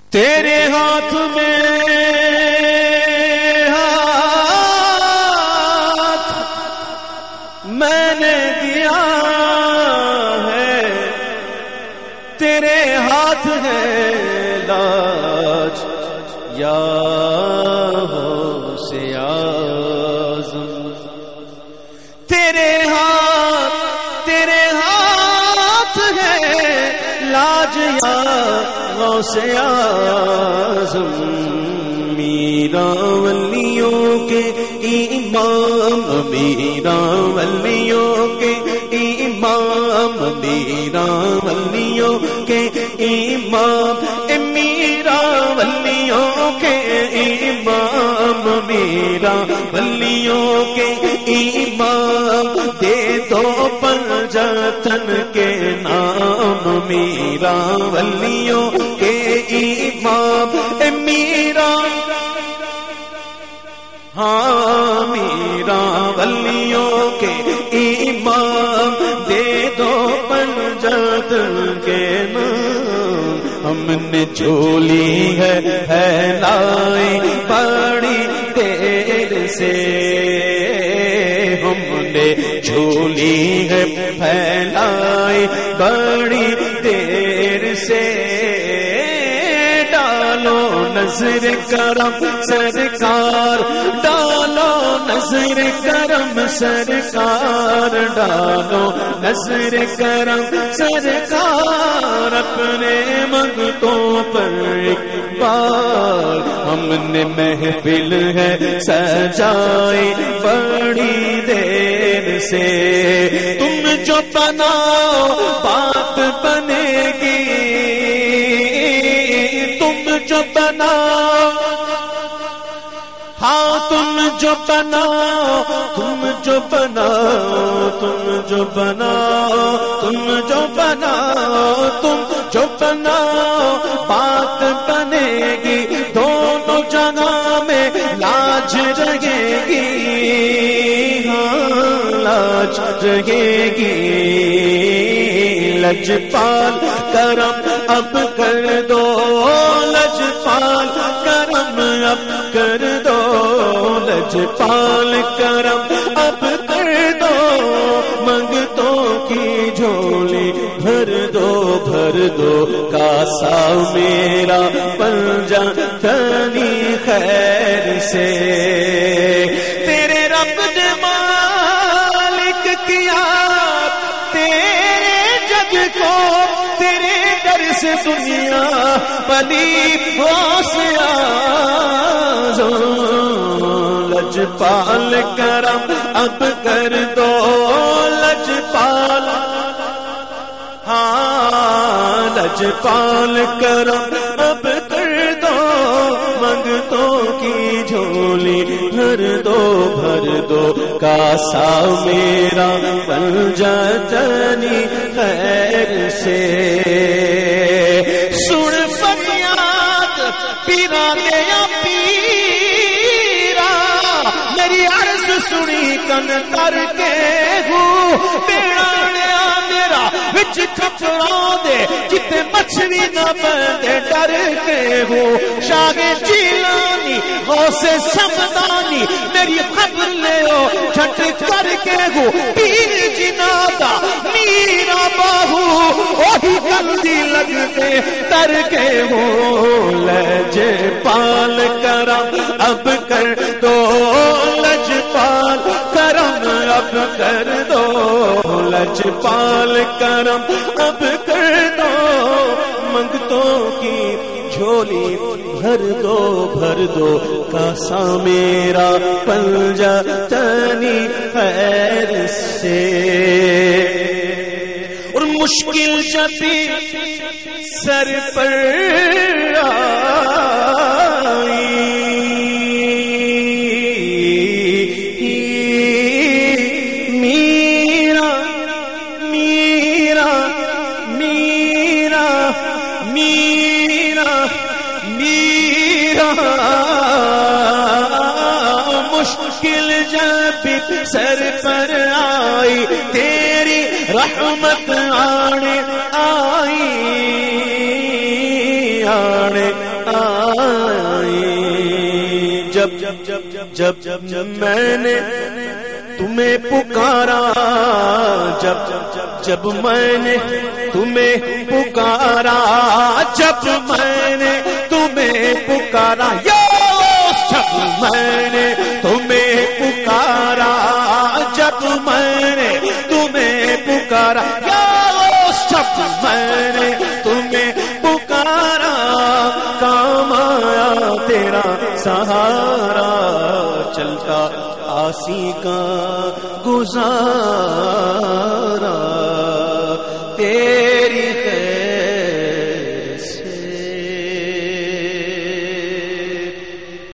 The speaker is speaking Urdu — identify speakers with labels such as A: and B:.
A: تیرے ہاتھ میں ہاتھ میں نے دیا ہے، تیرے ہاتھ ہے لاج یا غوث اعظم، تیرے ہاتھ ہے لاج یا غوث اعظم، میرا ولیوں کے امام، میرا ولیوں کے امام، میرا ولیوں کے امام، میرا ولیوں کے امام، میرا ولیوں کے امام، دے دو پنجتن کے نام، میرا ولیوں کے امام، میرا ہاں میرا ولیوں کے امام، دے دو پنجتن کے نام، ہم نے جھولی ہے پھیلائی بڑی دیر سے، ہم نے جھولی ہے پھیلائی بڑی دیر سے، ڈالو نظر کرم سرکار، ڈالو نظر کرم سرکار، ڈالو نظر کرم سرکار، اپنے منگتوں پر اقبال، ہم نے محفل ہے سجائی بڑی دیر سے، تم جو بناؤ بات بنے گی، تم جو بناؤ ہاں تم جو بناؤ، تم جو بناؤ، تم جو بناؤ، تم جو بناؤ، تم جو بناؤ بات بنے گی، دونوں جگہ میں لاج رہے گی، ہاں لاج رہے گی، لجپال کرم اب کر دو، لجپال کرم اب کر دو، لجپال کرم اب کر دو، منگتوں کی جھولی بھر دو، بھر دو، کاسا میرا پنجا تنی خیر سے، تیرے رب نے مالک کیا تیرے جگ کو، تیرے در سے دنیا بلی غوث اعظم، لجپال کرم اب کر دو، لجپال ہاں لجپال کرم اب کر دو، منگتوں کی جھولی بھر دو، بھر دو، کاسا میرا پنجا تنی خیر سے، سن فریاد پیرا دیا پیرا، میری عرض سنی کن کر کے ہوں، بیڑا میرا وچ کھپڑا دے، جتے مچھلی نہ بندے ڈر کے ہوں، شاہ جیلانی غوث سمدانی، میری خبر لے ہو چھٹ کر کے ہوں، پیر جنادا میرا باہو، وہی کندی لگتے تر کے ہوں، لجپال کرم اب کر دو، لجپال کرم اب کر دو، لجپال کرم اب کر دو، منگتوں کی جھولی بھر دو، بھر دو، کاسا میرا پنجا تنی خیر سے، اور مشکل جب بھی سر پر آئی، میرا میرا میرا میرا میرا مشکل جب سر پر آئی، تیری رحمت آنے آئی، آنے میں نے تمہیں پکارا، جب میں نے تمہیں پکارا، جب میں نے تمہیں پکارا، جب میں نے تمہیں پکارا، جب میں نے تمہیں پکارا، جب میں نے تمہیں پکارا، کام آیا تیرا سہارا، چلتا آسی کا گزارا،